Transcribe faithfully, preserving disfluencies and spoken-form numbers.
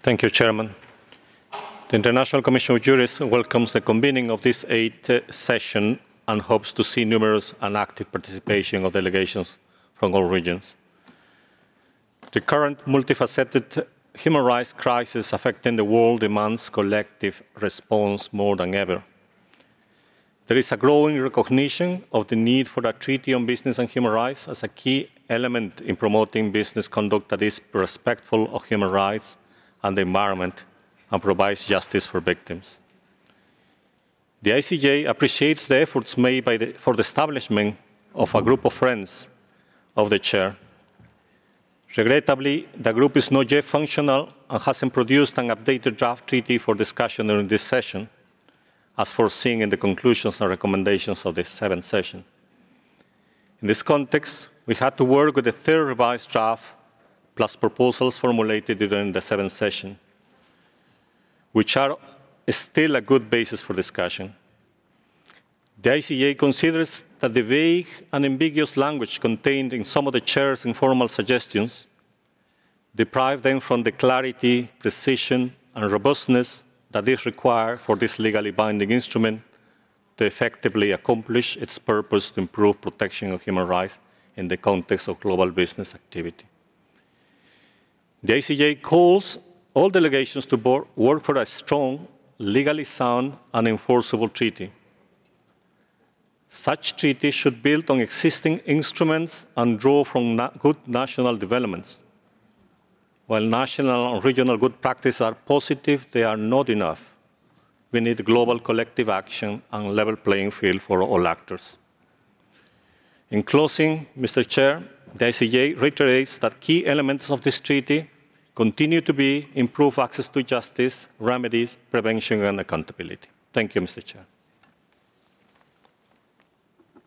Thank you, Chairman. The International Commission of Jurists welcomes the convening of this eighth session and hopes to see numerous and active participation of delegations from all regions. The current multifaceted human rights crisis affecting the world demands collective response more than ever. There is a growing recognition of the need for a treaty on business and human rights as a key element in promoting business conduct that is respectful of human rights and the environment and provides justice for victims. The I C J appreciates the efforts made by the, for the establishment of a group of friends of the chair. Regrettably, the group is not yet functional and hasn't produced an updated draft treaty for discussion during this session, as foreseen in the conclusions and recommendations of the seventh session. In this context, we had to work with the third revised draft, plus proposals formulated during the seventh session, which are still a good basis for discussion. The I C J considers that the vague and ambiguous language contained in some of the chair's informal suggestions deprive them from the clarity, precision, and robustness that is required for this legally binding instrument to effectively accomplish its purpose to improve protection of human rights in the context of global business activity. The I C J calls all delegations to work for a strong, legally sound, and enforceable treaty. Such treaty should build on existing instruments and draw from na good national developments. While national and regional good practices are positive, they are not enough. We need global collective action and level playing field for all actors. In closing, Mister Chair, the I C J reiterates that key elements of this treaty continue to be improved access to justice, remedies, prevention, and accountability. Thank you, Mister Chair.